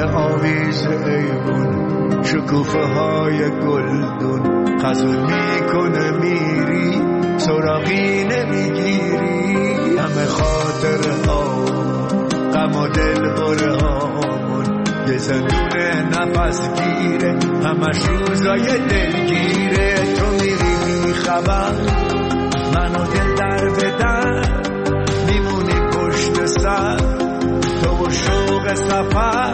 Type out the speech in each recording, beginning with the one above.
آویز ایوون شکوفه های گلدون خزون میکنه میری سراغی نمیگیری همه خاطر هامون غم و دل بره هامون یه زندون نفس گیره همش روزای دلگیره تو میری میخبر منو دل در بدن میمونی پشت سر تو و شوق سفر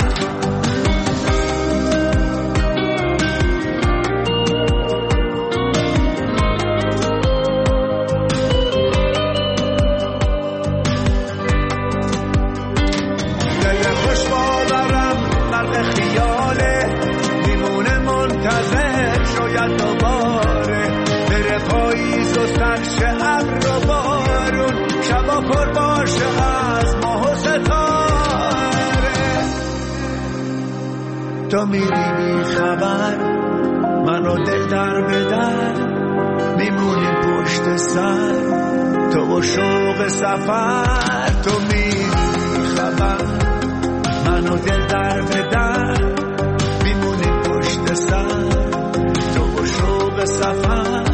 دل خوش باورم غرق خیاله میمونه منتظر شاید دوباره بره پاییز و سرشه ابر و بارون شبا پر باشه از ماه و ستاره تو میری میخبر منو دل در بدر میمونیم پشت سر تو و شوق سفر تو میری میخبر منو دل در بدر میمونیم پشت سر تو و شوق سفر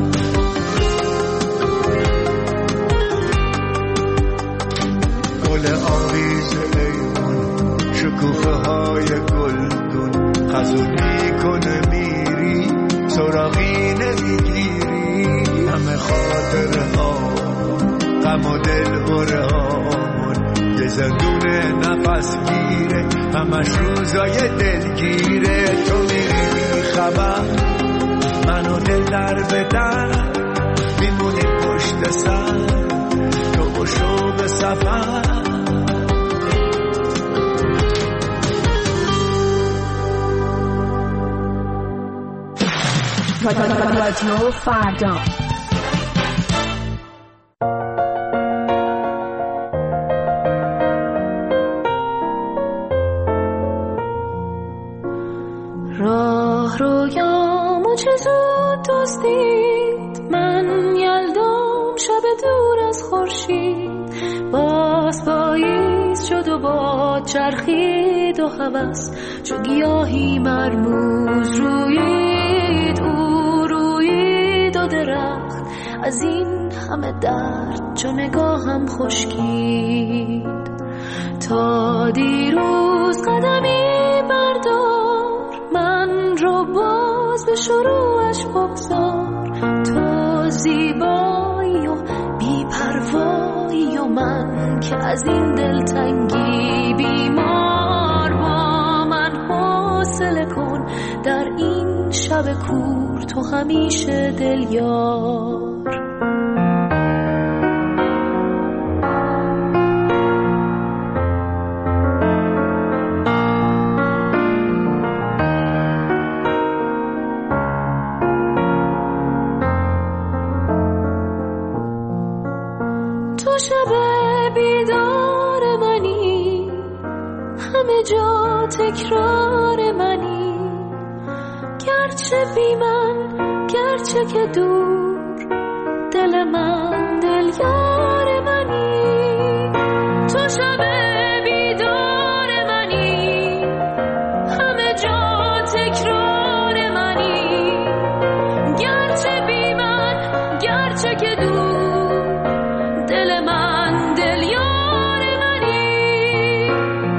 گل آویز ایمون شکوفه های گلدون خزون میکنه میری سراغی نمیگیری همه خاطر هامون غم و دل بره هامون یه زندون نفس گیره همش روزای دلگیره تو میری خبر منو دل در بدر میمونی پشت سر تو و شوق سفر رادیو فردا راه رویامو چه زود دزدید من یلدام شب دور از خورشید باز پاییز شد و باد چرخید و هوس چو گیاهی مرموز رویید او رویید و درخت از این همه درد چو نگاهم خشکید تا دیروز قدمی بردار من رو باز به شروعش بگذار تو زیبایی و بی‌پروایی و من که از این دلتنگی بیمار با من حوصله کن در این شب کور تو همیشه دل یار شب بیدار منی همه جا تکرار منی گرچه بی من گرچه که دور دل من دل یار منی تو شب بیدار منی همه جا تکرار منی گرچه بی من گرچه که دور دل من دل یار منی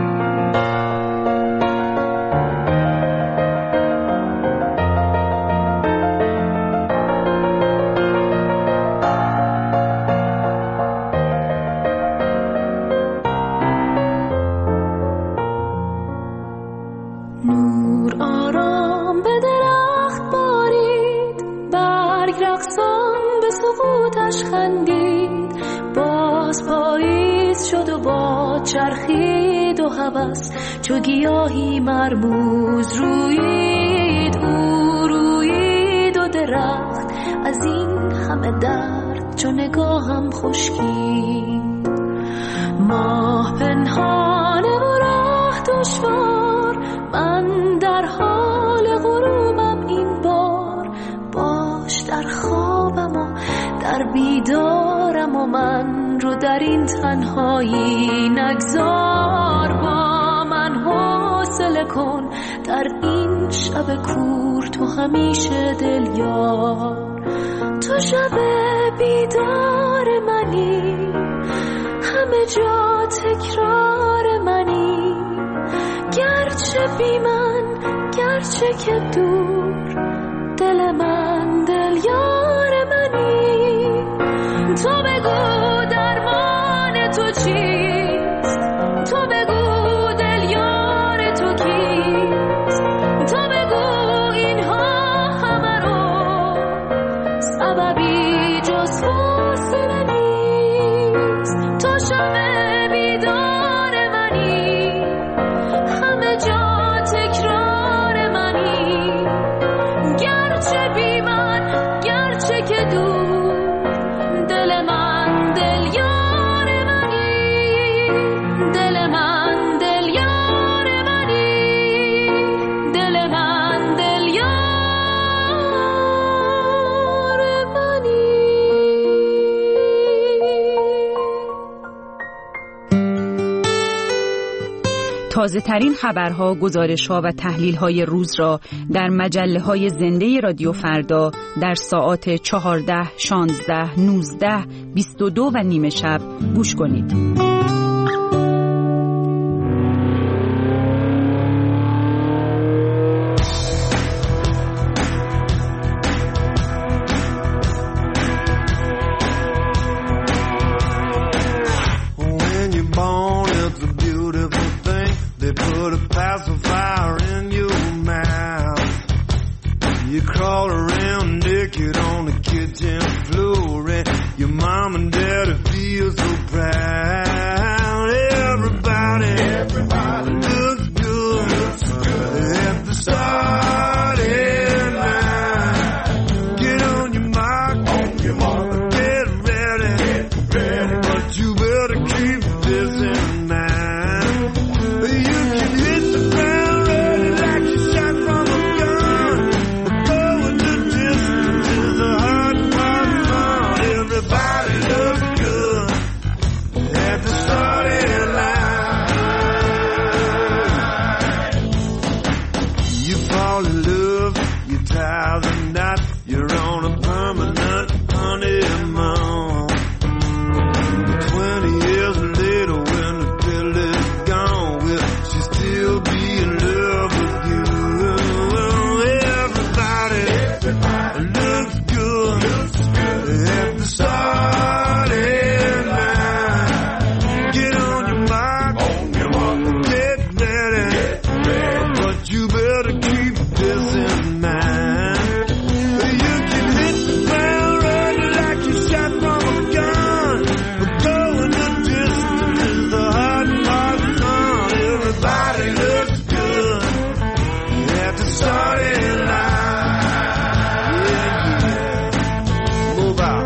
نور آرام به درخت بارید برگ رقصان به سقوطش خندید باز پاییز شد و باد چرخید و هوس چو گیاهی مرموز رویید او رویید و درخت از این همه درد چو نگاهم خشکید ماه پنهانه و راه دشوار من در حال غروبم این بار باش در خوابم و در بیدارم و من رو در این تنهایی نگذار با من حوصله حاله کن در این شب کور، تو همیشه دل یار. تو شب بیدار منی، همه جا تکرار منی، گرچه بی من گرچه که دور، دل من دل یار منی. تو بگو درمان تو چیست، تو بگو دل یار تو کیست، تو بگو اینها همه رو سببی جز فاصله نیست. تو شب بیدار منی، همه جا تکرار منی، گرچه بی من گرچه که دور، دل من دل یار منی، دل من دل یار منی، دل من دل یار منی. تازه ترین خبرها، گزارش‌ها و تحلیل‌های روز را در مجله‌های زنده رادیو فردا در ساعات 14، 16، 19، 22 و نیم شب گوش کنید. When you're born, it's a beautiful thing. They put a pacifier in your mouth. You crawl around naked on the kitchen floor, and your mom and daddy feel so proud. Everybody looks good at the starting line. Get on your mark, get ready, but you better keep this in mind. You can hit the ground running like you shot from a gun, but going the distance is a hard part fun. Everybody looks good at the starting line. You fall in love, you tie the knot, you're on a permanent honeymoon. 20 years later, when the pill is gone, will she still be in love with you? Everybody looks good at the starting line. Get on your mark, get ready, but you better keep this in mind. You can hit the ground running like you shot from a gun, but going the distance is the hard part fun. Everybody looks good at the starting line. Yeah. Move out.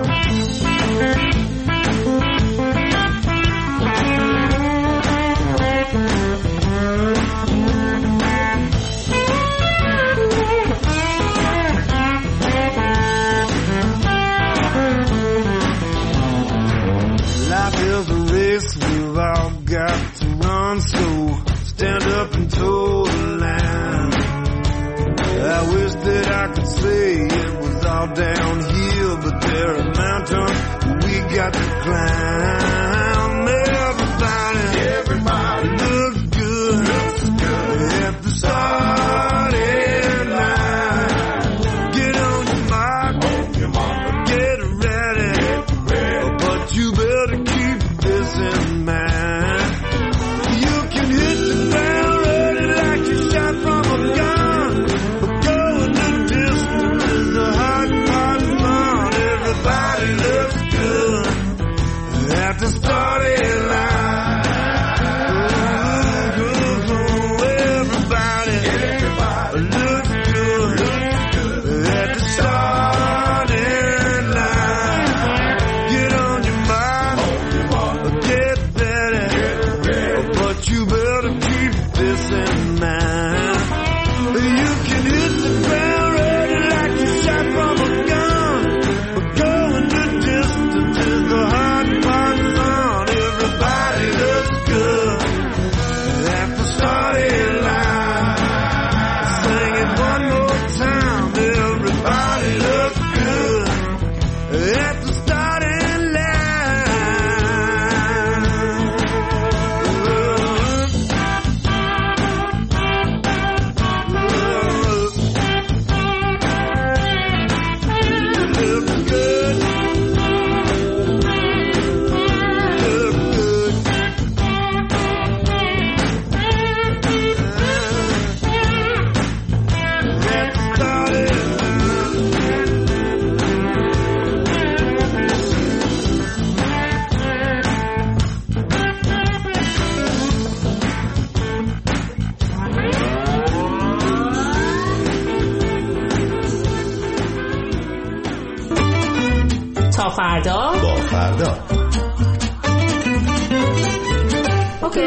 Life is a race, we've all got to run, so stand up and toe the line. I wish that I could say it was all downhill, but there are mountains we got to climb. Everybody looks good at the starting line. Get on your mark, get ready, but you better keep this in mind. You can hit the ground running like you shot from a gun, but going the distance is the hard part fun. Everybody looks good at the تا فردا با فردا. اوکی.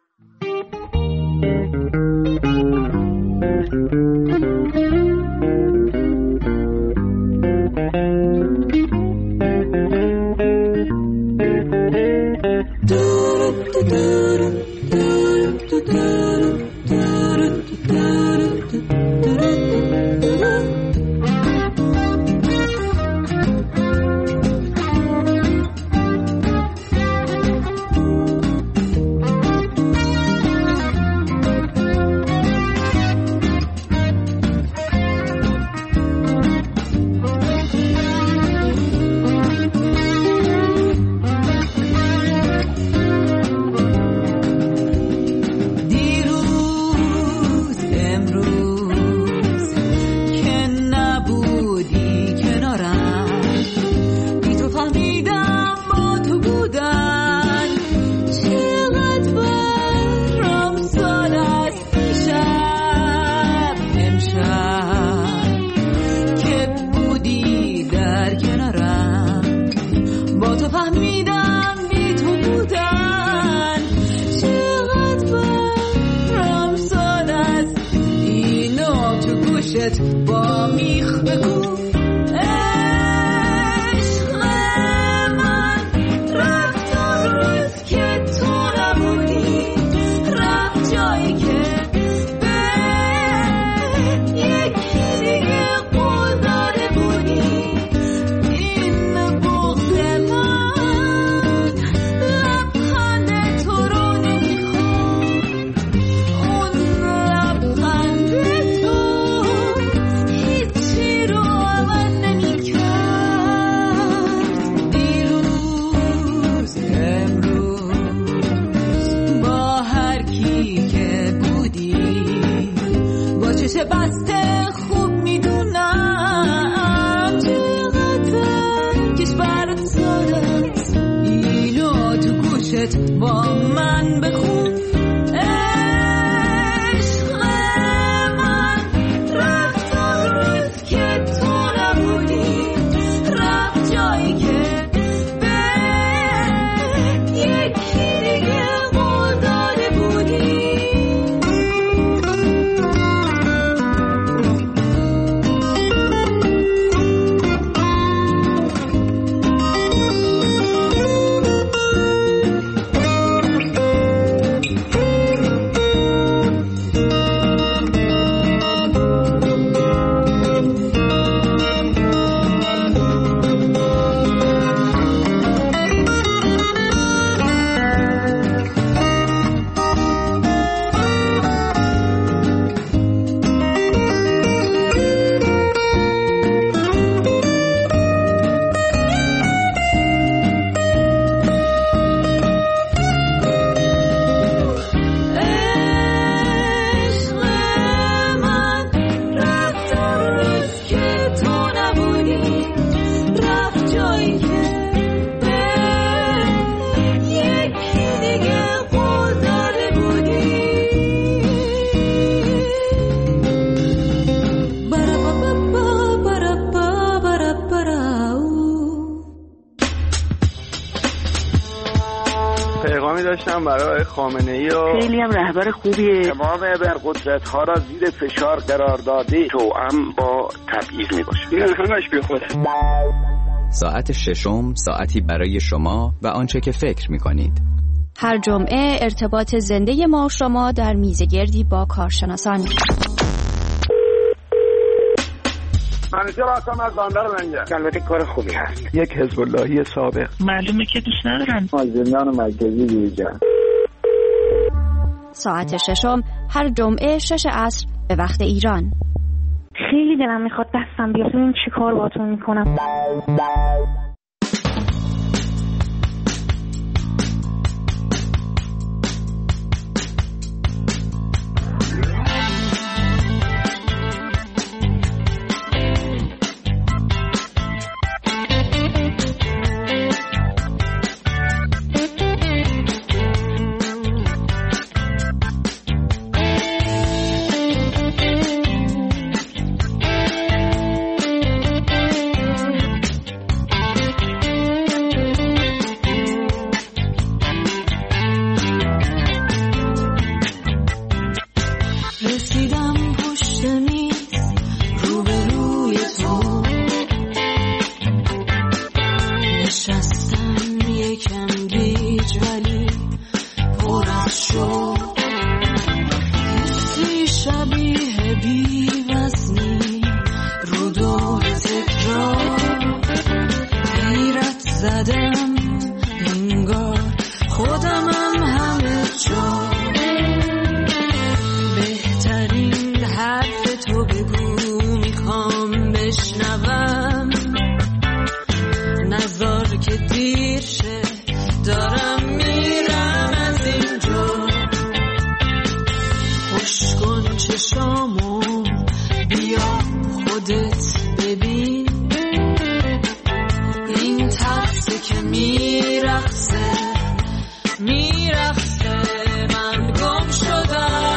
با میخ بگو عشق من رفت اون روز که تو نبودی، رفت جایی که به یکی دیگه قول داده بودی. این بغض من لبخند تو رو نمیخواد، اون لبخند تو چه بسته خوب میدونم چقدر کش برات ساده است، اینو تو گوشت با من بخون. عشق من رفت اون روز که تو نبودی، رفت جایی که به یکی دیگه قول داده بودی. داشتم برای خامنه‌ای و خیلی هم رهبر خوبیه. تمام ابرقدرت‌ها را زیر فشار قرار داده، توأم با تبعیض میباشه. این همش بی خوده. ساعت ششم، ساعتی برای شما و آنچه که فکر می‌کنید. هر جمعه ارتباط زنده ما و شما در میزگردی با کارشناسان. منیجر هستم از بندر منجر. البته کار خوبی هست. یک حزب اللهی سابق. معلومه که دوست ندارن. از زندان مرکزی بیرون. ساعت ششم هر جمعه 6 عصر به وقت ایران. خیلی دلم میخواد دستم بیاد ببینم چی کار باهاتون میکنم. رسیدم پشت میز روبروی تو، نشستم یکم گیج ولی پر از شوق، حسی شبیه بی‌وزنی رو دور تکرار، حیرت زدم انگار خودمم همه جا. بهترین حرف تو بگو میخوام بشنوم، نذار که دیر شه دارم میرم از اینجا. خوش کن چشامو بیا خودت ببین، این ترسه که میرقصه من گم شدم.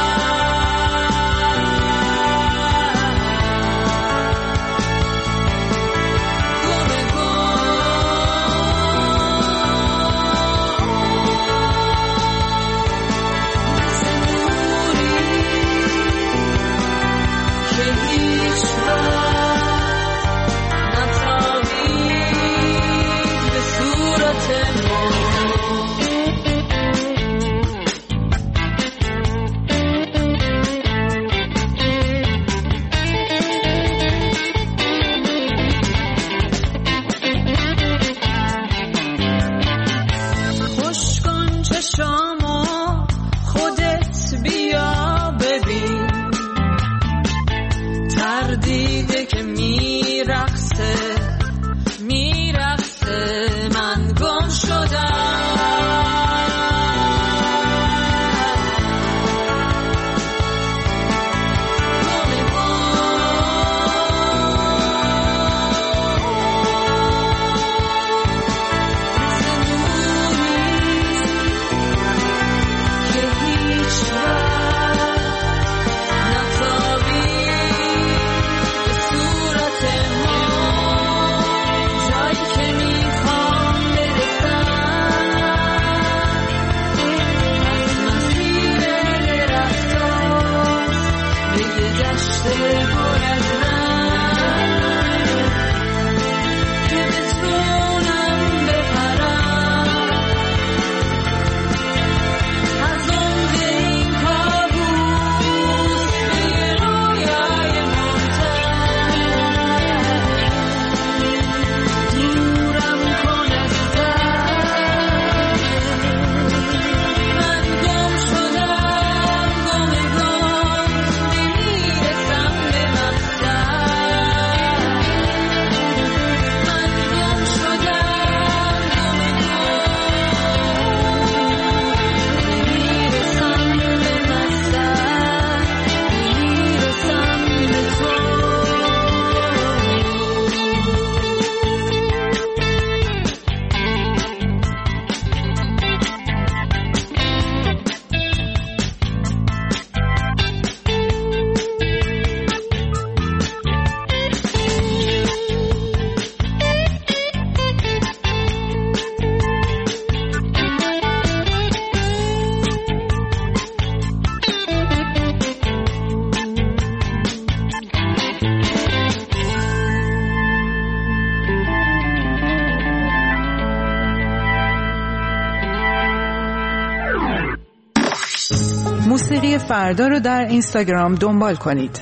موسیقی فردا رو در اینستاگرام دنبال کنید.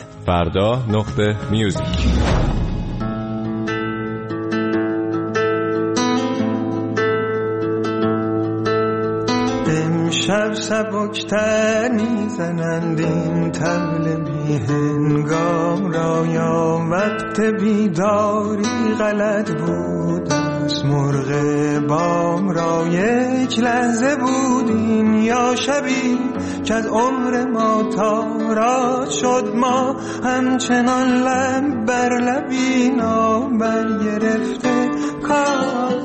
فردا.music. امشب سبکتر میزنند این طبل بی هنگام را، یا وقت بیداری غلط بود از مرغ بام را. یک لحظه بودیم یا شبی که از عمر ما تارا شد، ما همچنان لب بر لبی نابر گرفته کار.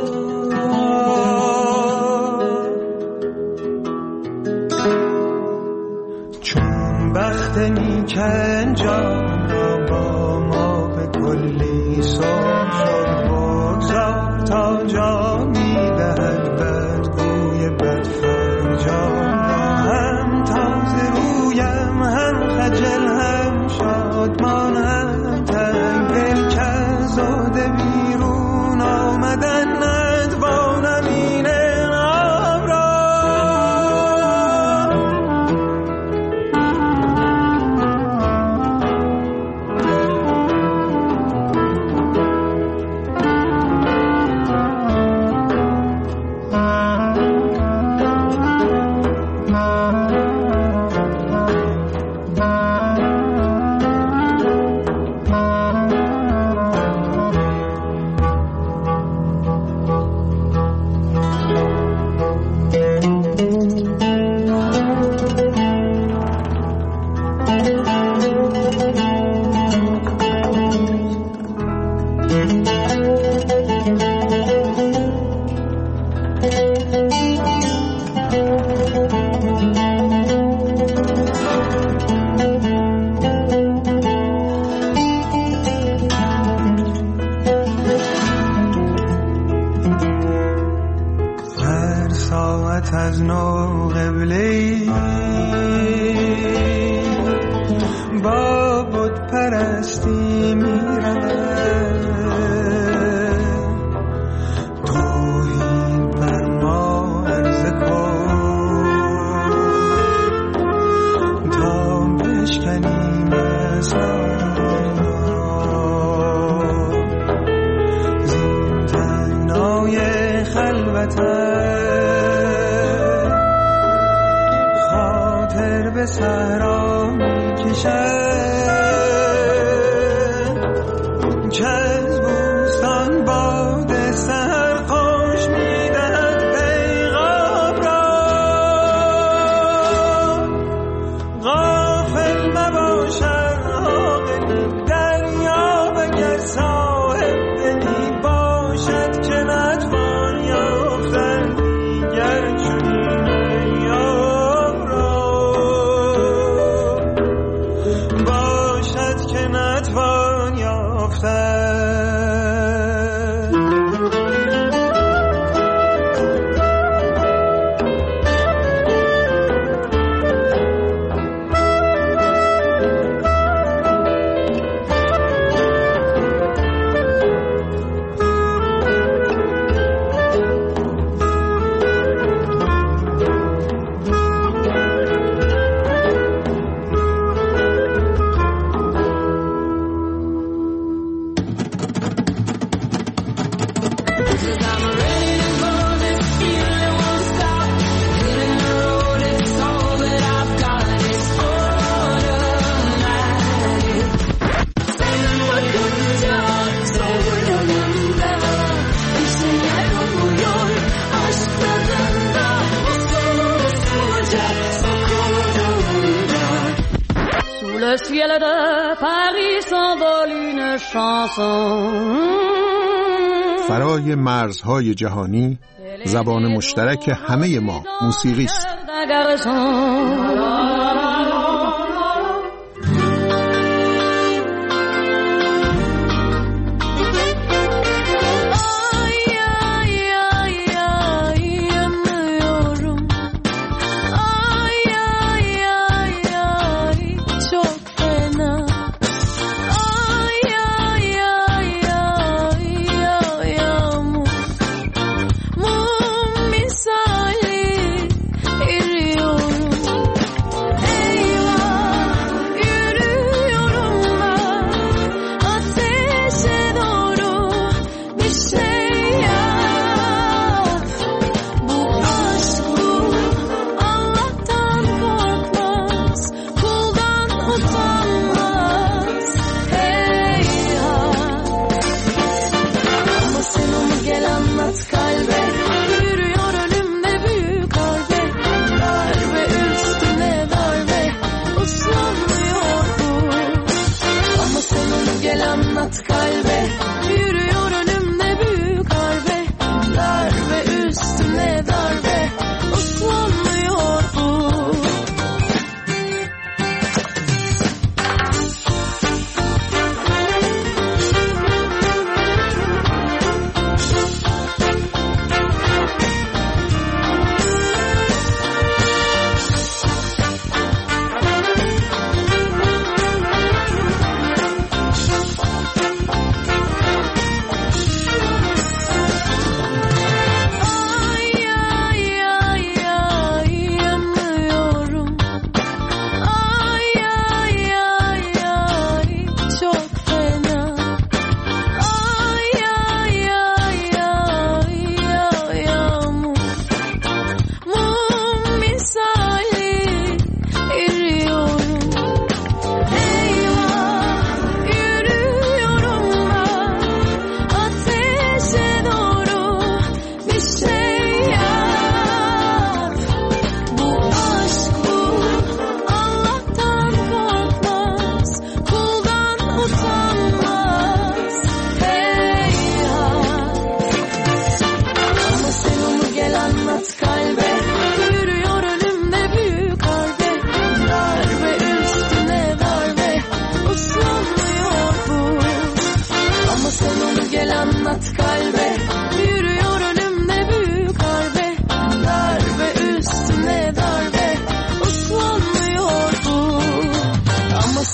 چون بخت نیک انجام را با ما به کلی سر شد، بگذار تا جا میدهد بدگوی بدفرجام را. هم تازه رویم هم خد شادمانم تنگ دل که زاده بیرون آمدن ندوانم این انعام را. از نو قبله‌ای با بت پرستی می‌رود، توحید بر ما عرضه کن تا بشکنیم اسرار زین تنگنای خلوتم به صحرا می‌کشد که از بوستان باد سحر خوش می‌دهد پیغام را. غافل مباشد عاقلی دریا اگر صاحب دلی باشد که نتوان یافتن دیگر چنین ایام را. که نتوان یافتن. Le ciel de Paris s'envole une chanson. فرای مرزهای جهانی زبان مشترک همه ما موسیقی است.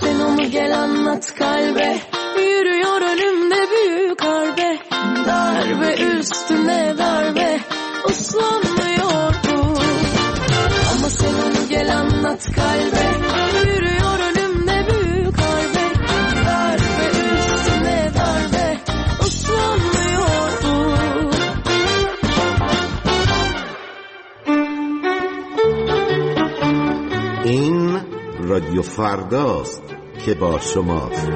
sen onu gel anlat kalbe. Yürüyor önümde büyük harbe. Darbe üstüne darbe, uslanmıyor bu. Ama sen onu gel anlat kalbe. Yürüyor önümde büyük harbe. Darbe üstüne darbe, uslanmıyor bu. این رادیو فرداست که با شماست.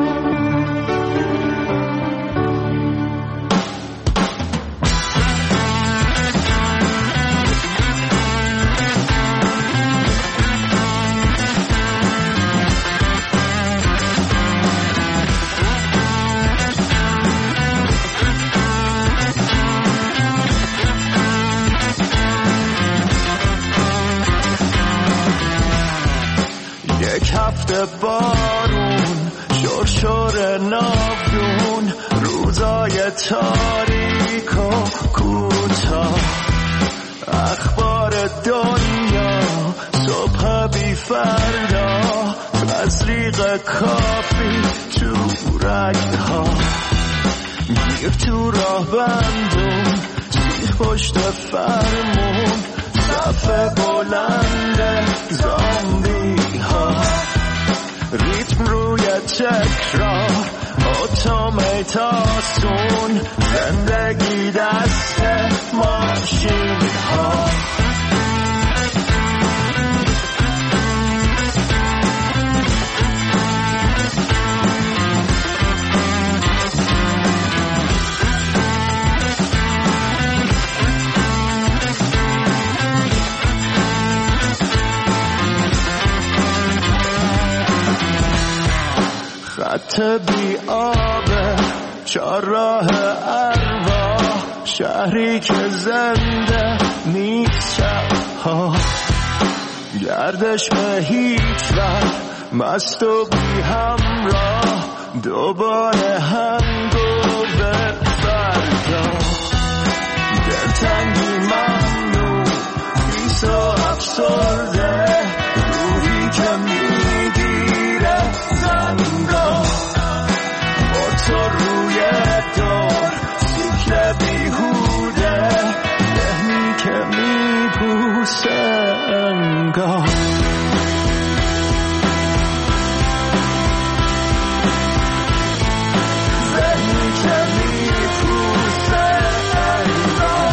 بارون شرشر ناودون روزای تاریک و کوتاه اخبار دنیا صبح بی فردا تزریق کافی تو رگها گیر تو راه بندون سیر پشت فرمون صف بلند زامبی ها ریتم روی تکرار اتوماتاسون زندگی دست ماشین ها خط بی آبه چهارراه ارواح شهری که زنده نیست شبها گردش به هیچ وقت مست و بی همراه دوباره هنگو به فردا دلتنگی ممنوع بیس و افسرده روحی که میگیره زنگاه با تو روی دار سیکل بیهوده ذهنی که میبوسه انگاه ذهنی که میبوسه انگاه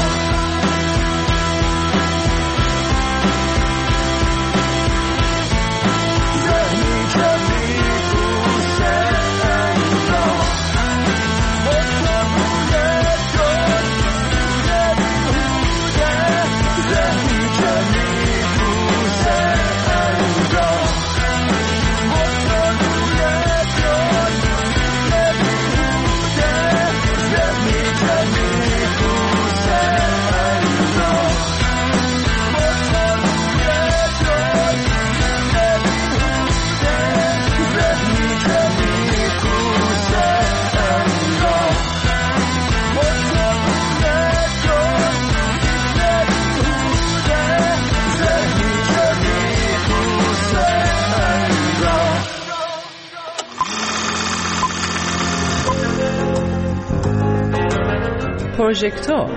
ذهنی که میبوسه انگاه پروژکتور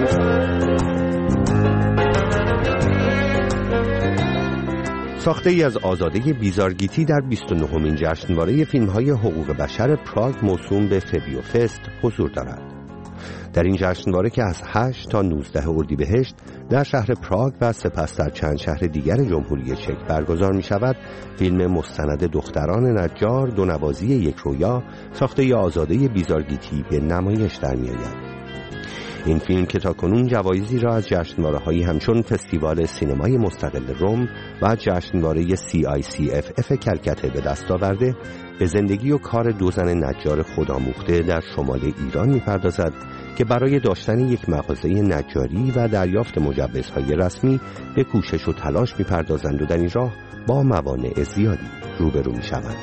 ساخته ای از آزاده بیزارگیتی در 29مین جشنواره فیلم‌های حقوق بشر پراگ موسوم به فبیو فست حضور دارد. در این جشنواره که از 8 تا 19 اردیبهشت در شهر پراگ و سپس در چند شهر دیگر جمهوری چک برگزار می شود، فیلم مستند دختران نجار دونوازی یک رویا ساخته ی آزاده بیزارگیتی به نمایش در می آید. این فیلم که تاکنون جوایزی را از جشنواره‌هایی همچون فستیوال سینمای مستقل روم و جشنواره CICFF کلکته به دست آورده، به زندگی و کار دو زن نجار خودآموخته در شمال ایران می‌پردازد که برای داشتن یک مغازه نجاری و دریافت مجوزهای رسمی به کوشش و تلاش می‌پردازند و در این راه با موانع زیادی روبرو می‌شوند.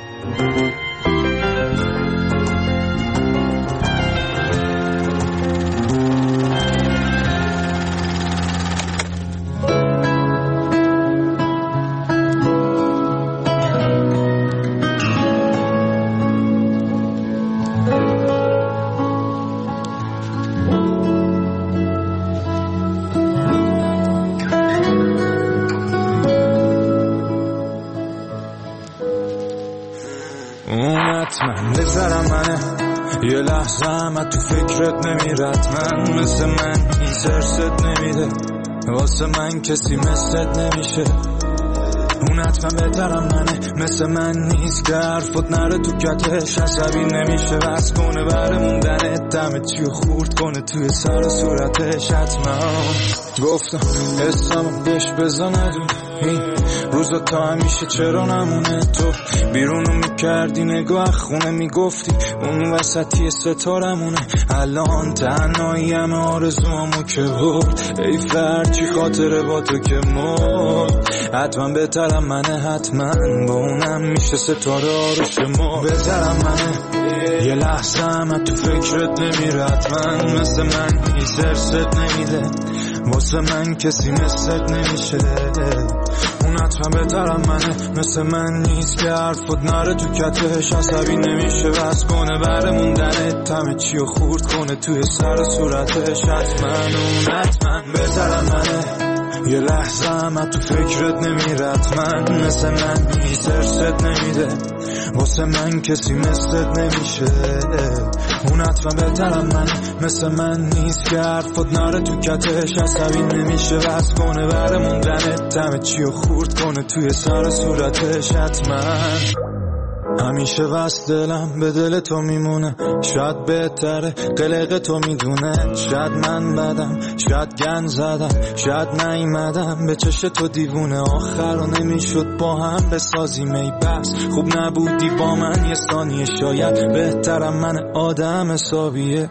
اون حتما بذارم منه یه لحظه هم تو فکرت نمیرد من مثل من این سرست نمیده واسه من کسی مثلت نمیشه اون حتما بهترم منه مثل من نیست که حرفت نره تو کتش عصبی نمیشه بس کنه بره موندنت دمه چیو خورد کنه توی سر و صورتش حتما گفتم اسمو بهش بزندون این روزا تا همیشه چرا نمونه تو بیرونو میکردی نگاه خونه میگفتی اون وسطی ستارمونه الان تنهایی همه آرزوامو که برد ای فرچی خاطره با تو که مرد حتما بهترم منه حتما با اونم میشه ستاره آرش ما بهترم منه یه لحظه هم تو فکرت نمیره حتما مثل من این سرست نمیده واسه من کسی مثلت نمیشه اون حتما بهترم منه مثل من نیست که حرفت نره تو کتش عصبی نمیشه بس کنه بره موندنت همه چیو خورد کنه توی سر و صورتش حتما اون حتما بهترم منه یه لحظه هم تو فکرت نمیره حتما مثل من این سرست نمیده واسه من کسی مثلت نمیشه اون حتما بهترم منه مثل من نیست که حرفت نره تو کتش عصبی نمیشه بس کنه بره موندنت همه چیو خورد کنه توی سر صورتش حتما همیشه بس دلم به دل تو میمونه شاید بهتره قلق تو میدونه شاید من بدم شاید گند زدم شاید نیومدم به چش تو دیوونه آخر رو نمیشد با هم بسازیم ای بس خوب نبودی با من یه ثانیه شاید بهترم من آدم حسابیه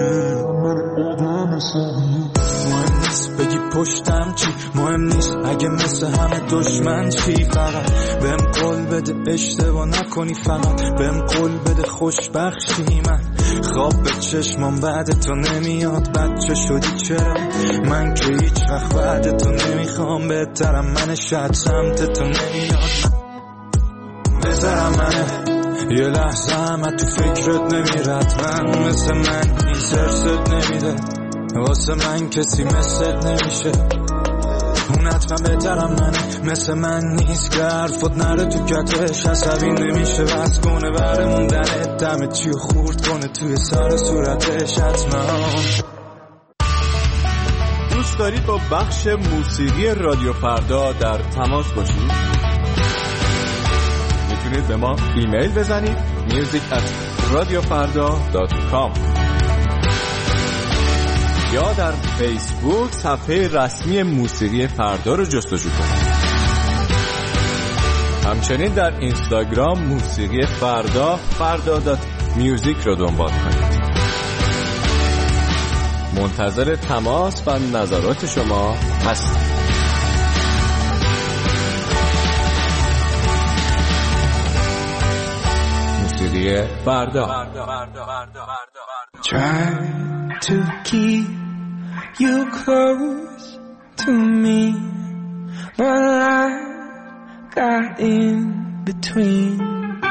مهم نیست بگی پشتم چی مهم نیست اگه مثل همه دشمن چی فقط بهم قول بده اشتباه نکنی فقط بهم قول بده خوشبخشی من خواب به چشمام بعد تو نمیاد بچه شدی چرا من که هیچ وقت بعد تو نمیخوام بهترم من شاید سمت تو نمیاد بذارم منه یه لحظه هم تو فکرت نمیرد من مثل من این سرست نمیده واسه من کسی مثلت نمیشه اون حتما بهترم منه مثل من نیست که حرفت نره تو کتش عصبی نمیشه بس کنه بره موندنت دمه چیو خورد کنه توی سر صورتش حتما دوست دارید با بخش موسیقی رادیو فردا در تماس باشید؟ میتونید به ما ایمیل بزنید music@radiofarda.com یا در فیسبوک صفحه رسمی موسیقی فردا رو جستجو کنید. همچنین در اینستاگرام موسیقی فردا.music رو دنبال کنید. منتظر تماس و نظرات شما هستم. موسیقی فردا. Try to keep you close to me, but I got in between.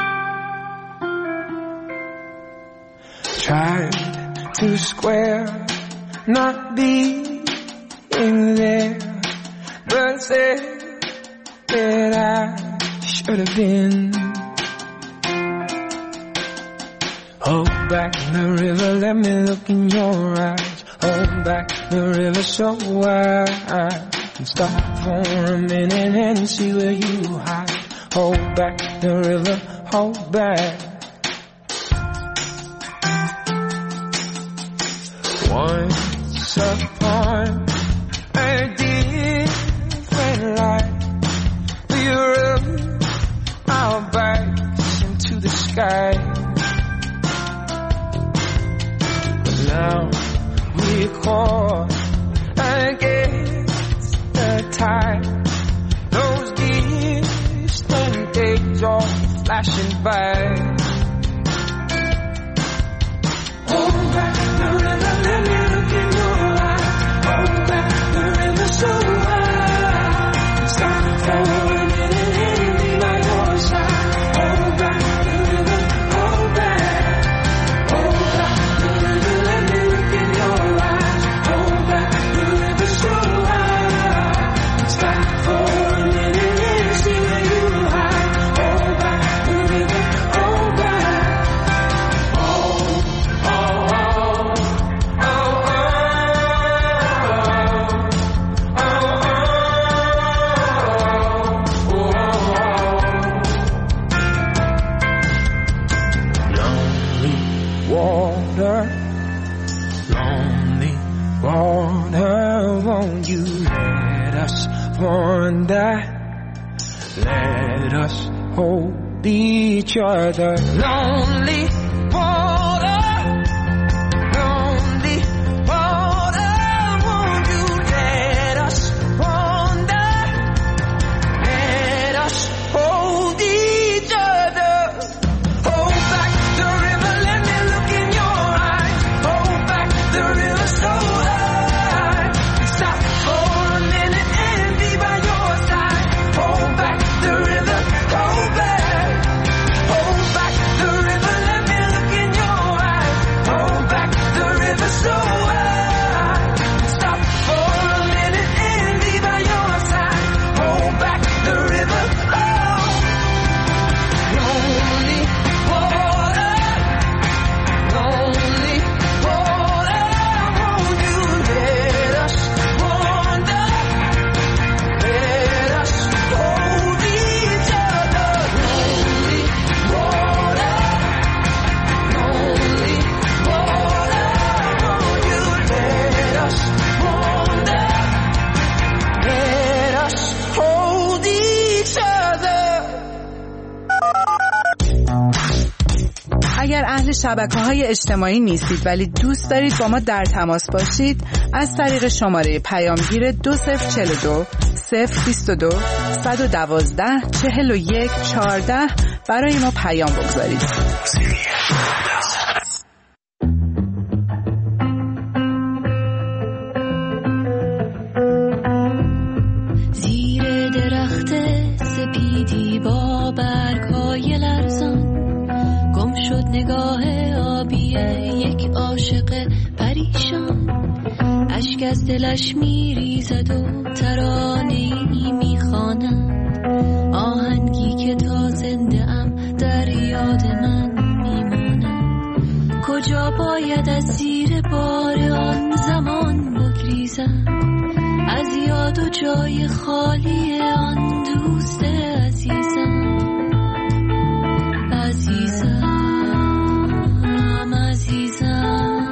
Tried to square not being there, but said that I should have been. Hold back the river, let me look in your eyes. Hold back the river so I can stop for a minute and see where you hide. Hold back the river, hold back. Once upon a different life, we rubbed our backs into the sky. Now we're caught against the tide. Those distant days are flashing by. Hold back the river, let me look in your eyes. Hold back the river so high. Stop for a minute and be by your side. Hold back the river, hold back. Hold back the river, let me look in your eyes. Hold back the river so high. Stop for a minute and see where you hide. Hold back the river, hold back. water, lonely water, won't you let us wander? Let us hold each other. Lonely water, lonely water, won't you let us wander? Let us hold each other. Hold back the river, let me look in your eyes. Hold back the river so high. Stop for a minute and be by your side. Hold back the river, hold back. Hold back the river, let me look in your eyes. Hold back the river so high. Stop for a minute and be by your side. Hold back the river, oh. Lonely water, lonely water, won't you let us wander? Let us hold each other. Lonely water, lonely water, won't you let us wander? Let us hold each other. اگر اهل شبکه‌های اجتماعی نیستید ولی دوست دارید با ما در تماس باشید، از طریق شماره پیامگیر 2042 022 112 41 14 برای ما پیام بگذارید. زیر درخت سپیدی با برگ‌های لرزان گم شد نگاه آبی یک عاشق پریشان. اشک از دلش میریزد و ترانه‌ای میخواند، آهنگی که تا زنده ام در یاد من میماند. کجا باید از زیر بار آن زمان بگریزم، از یاد و جای خالی آن دوست عزیزم. عزیزم عزیزم،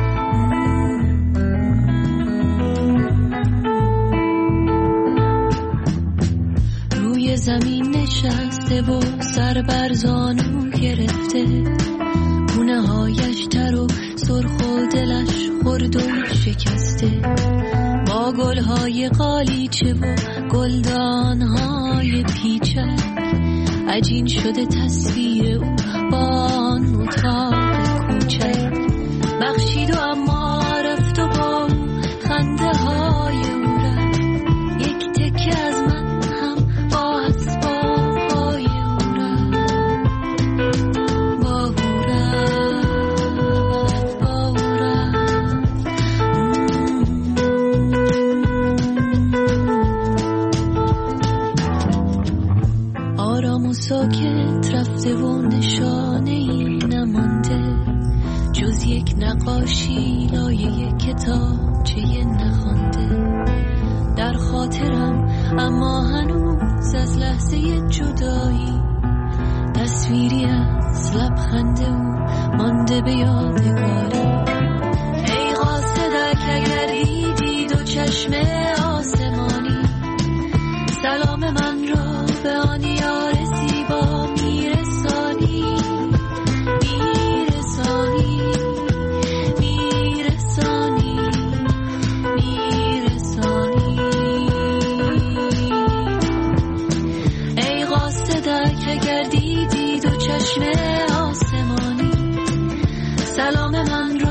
روی زمین نشسته و سر بر زانو گرفته، گونه هایش تر و سرخ و دلش خرد و شکسته. با گلهای قالیچه و گلدانهای پیچک عجین شده تصویر او با آن اتاق کوچک. بخشید و اما رفت و با خنده های او رفت، یک تکه از من هم با اسباب های او رفت. با او رفت، با او رفت. آرام و ساکت رفته و نشانه‌ای نمانده، جز یک نقاشی لایه کتابچه نخوانده. در خاطرم اما هنوز از لحظه جدایی، تصویری از لبخند او مانده به یادگاری. ای قاصدک اگر دیدی دو چشم آسمانی، سلام من را به آن یار زیبا میرسانی. میرسانی میرسانی میرسانی. ای قاصدک اگر دیدی دو چشم آسمانی، سلام من